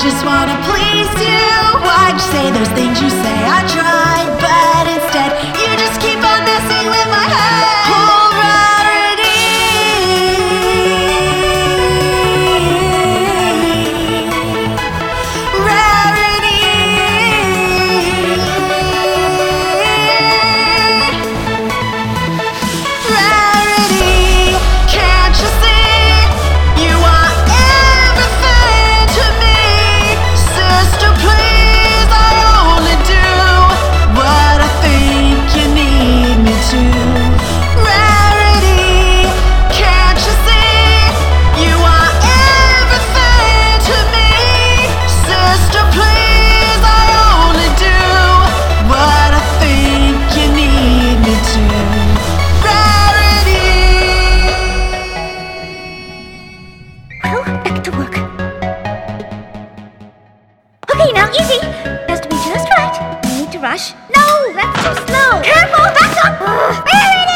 just wanna please you. Why'd you say those things you say? I tried, but instead you just keep on messing with my head. Oh, rarity. Rarity. Rarity. Can't you see? You are everything to me. Sister, please, I only do what I think you need me to. Rarity, can't you see? You are everything to me. Sister, please, I only do what I think you need me to. Rarity. Well, back to work. Okay, now easy. Has to be just right. No need to rush. No, that's too slow. Careful, back up. Rarity!